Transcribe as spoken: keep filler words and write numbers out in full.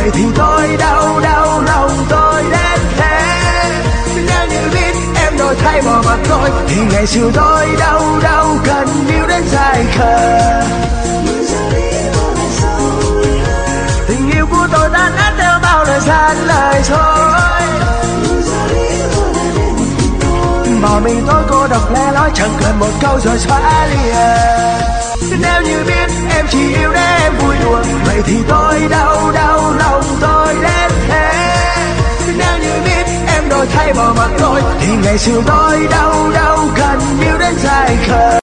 vậy thì tôi đau đau lòng tôi đến thế. Nếu như biết em đổi thay bỏ mặc tôi thì ngày xưa tôi đâu đâu cần yêu đến dài khờ. Tình yêu của tôi đã nát theo bao lời gian lời thôi. Bỏ mình tôi cô độc lẻ loi chẳng cần một câu rồi xóa lìa. Nếu như biết em chỉ yêu để em vui đùa vậy thì tôi đau đau lòng tôi đến thế. Nếu như biết em đổi thay bỏ mặc tôi thì ngày xưa tôi đâu đâu cần yêu đến dài khờ.